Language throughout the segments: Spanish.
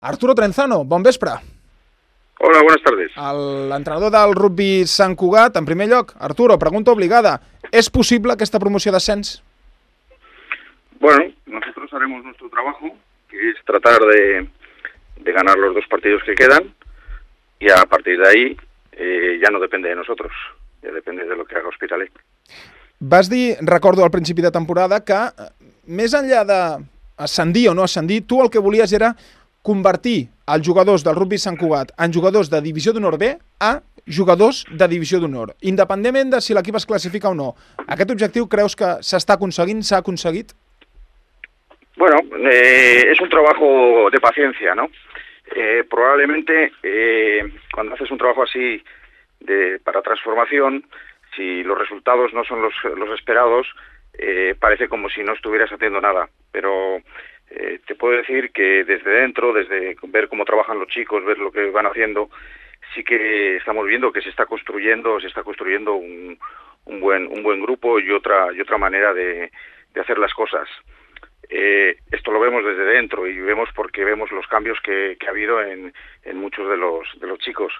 Arturo Trenzano, bon vespre. Hola, buenas tardes. L'entrenador del rugby Sant Cugat, en primer lloc, Arturo, pregunta obligada. ¿Es posible aquesta promoció d'ascens? Bueno, nosotros haremos nuestro trabajo, que es tratar de ganar los 2 partidos que quedan, y a partir de ahí ya no depende de nosotros, ya depende de lo que haga Hospitalet. Vas dir, recordo al principi de temporada, que més enllà d'ascendir o no ascendir, tu el que volies era convertir els jugadors del rugby Sant Cugat en jugadors de divisió d'honor B a jugadors de divisió d'honor, independentment de si l'equip es classifica o no. Aquest objectiu creus que s'està aconseguint, s'ha aconseguit? Bueno, es un trabajo de paciencia, ¿no? Probablemente cuando haces un trabajo así para transformación, si los resultados no son los esperados, parece como si no estuvieras haciendo nada, pero te puedo decir que desde dentro, desde ver cómo trabajan los chicos, ver lo que van haciendo, sí que estamos viendo que se está construyendo un buen grupo y otra manera de hacer las cosas. Esto lo vemos desde dentro y porque vemos los cambios que ha habido en muchos de los chicos.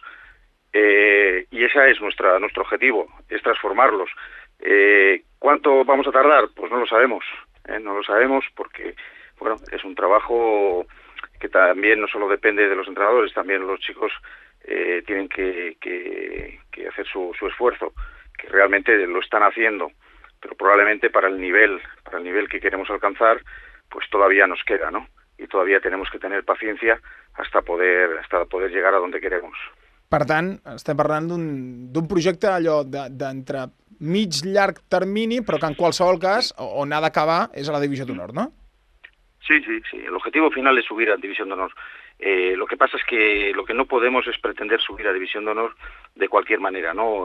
Y ese es nuestro objetivo, es transformarlos. ¿Cuánto vamos a tardar? Pues no lo sabemos. No lo sabemos porque bueno, es un trabajo que también no solo depende de los entrenadores, también los chicos tienen que hacer su esfuerzo, que realmente lo están haciendo, pero probablemente para el nivel que queremos alcanzar, pues todavía nos queda, ¿no? Y todavía tenemos que tener paciencia hasta poder llegar a donde queremos. Per tant, estem parlant d'un projecte allò d'entre mig llarg termini, però que en qualsevol cas, on ha d'acabar és a la divisió d'honor, ¿no? Sí. El objetivo final es subir a División de Honor. Lo que pasa es que lo que no podemos es pretender subir a División de Honor de cualquier manera, ¿no?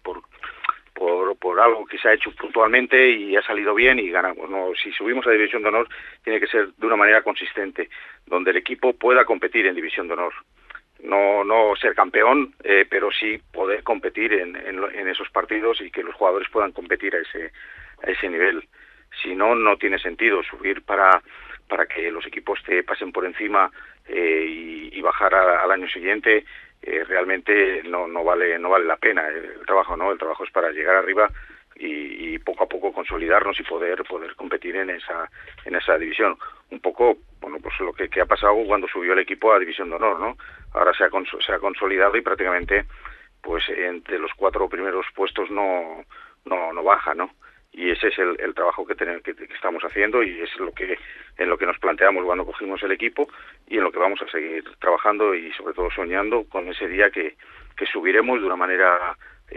Por algo que se ha hecho puntualmente y ha salido bien y ganamos, ¿no? Si subimos a División de Honor tiene que ser de una manera consistente, donde el equipo pueda competir en División de Honor. No ser campeón, pero sí poder competir en esos partidos y que los jugadores puedan competir a ese nivel. Si no, no tiene sentido subir para que los equipos te pasen por encima y bajar al año siguiente. Realmente no vale la pena el trabajo, ¿no? El trabajo es para llegar arriba y poco a poco consolidarnos y poder competir en esa división. Un poco, bueno, pues lo que ha pasado cuando subió el equipo a División de Honor, ¿no? Ahora se ha consolidado y prácticamente, pues entre los 4 primeros puestos no baja, ¿no? Y ese es el trabajo que estamos haciendo y es en lo que nos planteamos cuando cogimos el equipo y en lo que vamos a seguir trabajando y sobre todo soñando con ese día que subiremos de una manera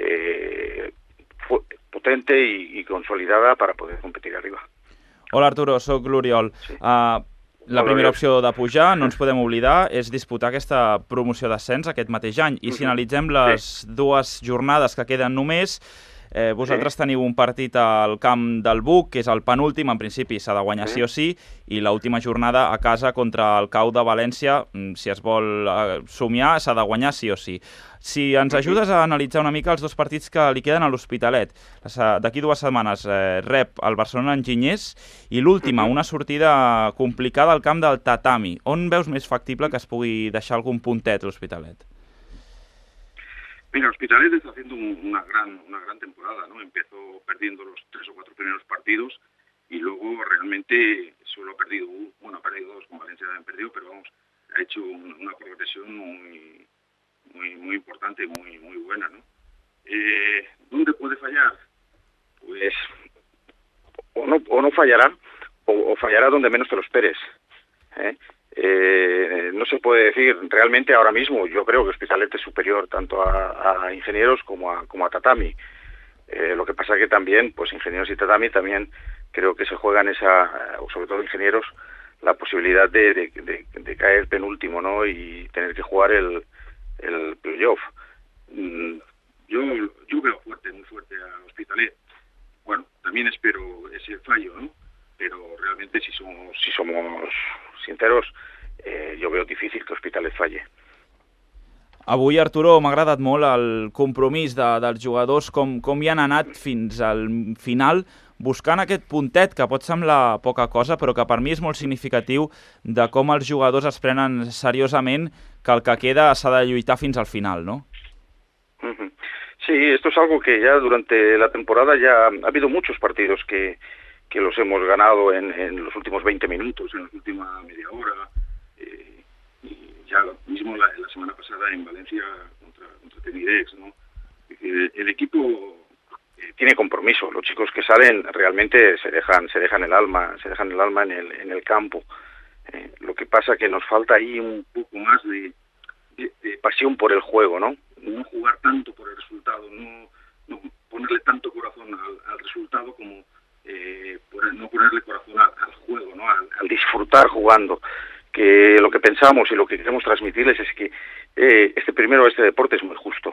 potente y consolidada para poder competir arriba. Hola Arturo, soc l'Oriol. Sí. La primera opció de pujar, no ens podem oblidar, és disputar aquesta promoció d'ascens aquest mateix any. I si analitzem les 2 jornades que queden només, vosaltres teniu un partit al camp del Buc, que és el penúltim, en principi s'ha de guanyar sí o sí, i l'última jornada a casa contra el Cau de València, si es vol somiar, s'ha de guanyar sí o sí. Si ens ajudes a analitzar una mica els 2 partits que li queden a l'Hospitalet, d'aquí 2 setmanes rep el Barcelona Enginyers i l'última, una sortida complicada al camp del Tatami. On veus més factible que es pugui deixar algun puntet l'Hospitalet? Mira, Hospitalet está haciendo una gran temporada, ¿no? Empezó perdiendo los 3 o 4 primeros partidos y luego realmente solo ha perdido 2, con Valencia también perdió, pero vamos, ha hecho una progresión muy importante, muy buena, ¿no? ¿Dónde puede fallar? Pues o no fallará, o fallará donde menos te lo esperes, no se puede decir realmente ahora mismo. Yo creo que Hospitalet es superior tanto a Ingenieros como a Tatami. Lo que pasa es que también, pues Ingenieros y Tatami también creo que se juegan o sobre todo Ingenieros, la posibilidad de caer penúltimo, ¿no? Y tener que jugar el playoff. Yo veo muy fuerte a Hospitalet. Bueno, también espero ese fallo, ¿no? Pero realmente si somos sinceros, jo veo difícil que Hospitalet falle. Avui, Arturo, m'ha agradat molt el compromís dels jugadors, com hi han anat fins al final, buscant aquest puntet que pot semblar poca cosa, però que per mi és molt significatiu de com els jugadors es prenen seriosament que el que queda s'ha de lluitar fins al final, ¿no? Sí, esto es algo que ya durante la temporada ya ha habido muchos partidos que los hemos ganado en los últimos 20 minutos, en la última media hora, y ya mismo la semana pasada en Valencia contra Temidex, ¿no? El equipo tiene compromiso, los chicos que salen realmente se dejan el alma en el campo. Lo que pasa que nos falta ahí un poco más de pasión por el juego, ¿no? No jugar tanto por el resultado, no ponerle tanto corazón al resultado como no ponerle corazón al juego, ¿no? Al disfrutar jugando. Que lo que pensamos y lo que queremos transmitirles es que este deporte es muy justo.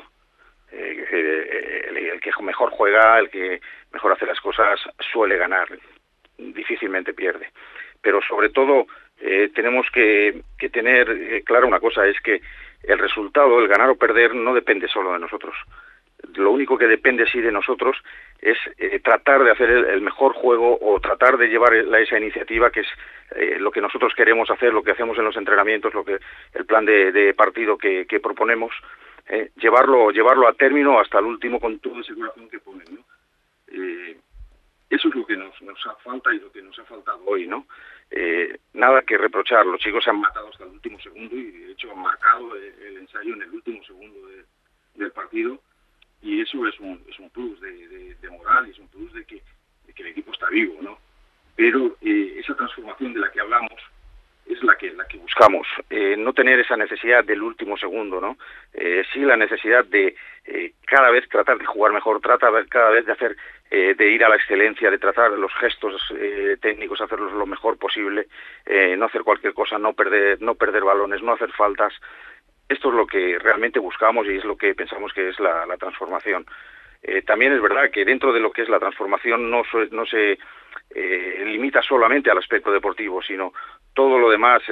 El que mejor juega, el que mejor hace las cosas suele ganar, difícilmente pierde. Pero sobre todo tenemos que tener clara una cosa, es que el resultado, el ganar o perder, no depende solo de nosotros. Lo único que depende sí de nosotros es tratar de hacer el mejor juego o tratar de llevar esa iniciativa, que es lo que nosotros queremos hacer, lo que hacemos en los entrenamientos, el plan de partido que proponemos, llevarlo a término hasta el último con todo ese corazón que ponen, ¿no? Eso es lo que nos falta y lo que nos ha faltado hoy, ¿no? Nada que reprochar, los chicos se han matado hasta el último segundo y de hecho han marcado el ensayo en el último segundo del partido, y eso es un plus de moral, y es un plus de que el equipo está vivo, ¿no? Pero esa transformación de la que hablamos es la que buscamos, no tener esa necesidad del último segundo, ¿no? Sí la necesidad de cada vez tratar de jugar mejor, cada vez de hacer, de ir a la excelencia, de tratar los gestos técnicos, hacerlos lo mejor posible, no hacer cualquier cosa, no perder balones, no hacer faltas. Esto es lo que realmente buscamos y es lo que pensamos que es la transformación. También es verdad que dentro de lo que es la transformación no se limita solamente al aspecto deportivo, sino todo lo demás,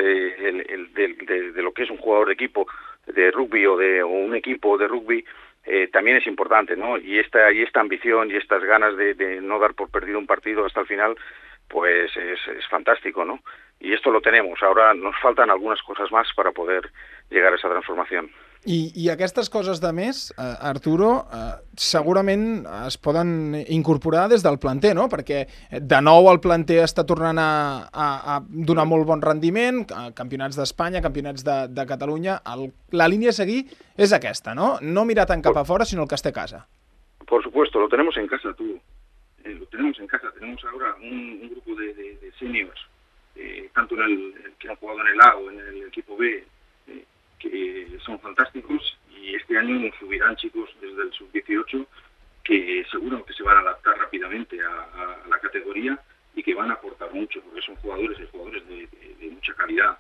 de lo que es un jugador de equipo de rugby o un equipo de rugby, también es importante, ¿no? Y esta ambición y estas ganas de no dar por perdido un partido hasta el final, pues es fantástico, ¿no? Y esto lo tenemos. Ahora nos faltan algunes coses més per poder llegar a esa transformació. I aquestes coses de més, Arturo, segurament es poden incorporar des del planter, no? Perquè de nou el planter està tornant a donar molt bon rendiment, campionats d'Espanya, campionats de Catalunya. La línia a seguir és aquesta, no? No mirar tant cap a fora, sinó el que es té a casa. Por supuesto, lo tenemos en casa, tú. Lo tenemos en casa. Tenemos ahora un grupo de seniors, tanto que han jugado en el A o en el equipo B, que son fantásticos, y este año nos subirán chicos desde el sub-18 que seguro que se van a adaptar rápidamente a la categoría y que van a aportar mucho, porque son jugadores de mucha calidad.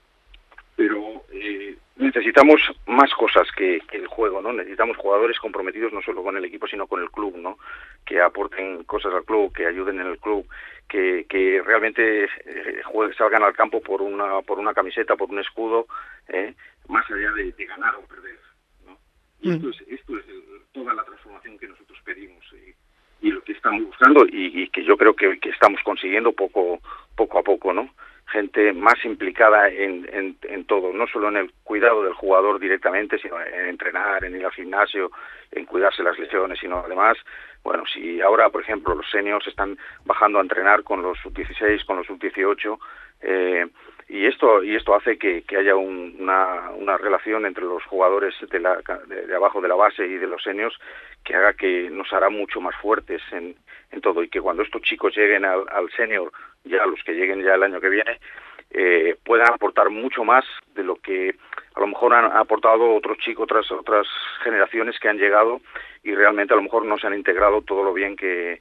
Pero necesitamos más cosas que el juego, ¿no? Necesitamos jugadores comprometidos no solo con el equipo, sino con el club, ¿no? Que aporten cosas al club, que ayuden en el club, que realmente salgan al campo por una camiseta, por un escudo, más allá de ganar o perder, ¿no? Y esto es toda la transformación que nosotros pedimos y lo que estamos buscando y que yo creo que estamos consiguiendo poco a poco, ¿no? Gente más implicada en todo, no solo en el cuidado del jugador directamente, sino en entrenar, en ir al gimnasio, en cuidarse las lesiones, sino además, bueno, si ahora, por ejemplo, los seniors están bajando a entrenar con los sub-16, con los sub-18, y esto hace que haya una relación entre los jugadores de abajo de la base y de los seniors, que haga que nos hará mucho más fuertes en todo, y que cuando estos chicos lleguen al senior, ya los que lleguen ya el año que viene, puedan aportar mucho más de lo que a lo mejor han aportado otros chicos, otras generaciones que han llegado y realmente a lo mejor no se han integrado todo lo bien que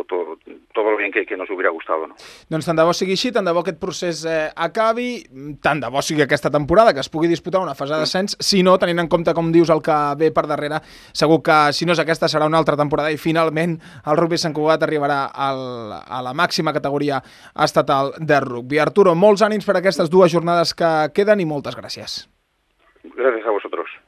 nos hubiera gustado, no? Doncs tant de bo sigui així, tant de bo aquest procés acabi, tant de bo sigui aquesta temporada, que es pugui disputar una fase d'ascens, si no, tenint en compte, com dius, el que ve per darrere, segur que si no és aquesta serà una altra temporada i finalment el rugby Sant Cugat arribarà a la màxima categoria estatal de rugby. Arturo, molts ànims per aquestes dues jornades que queden i moltes gràcies. Gràcies a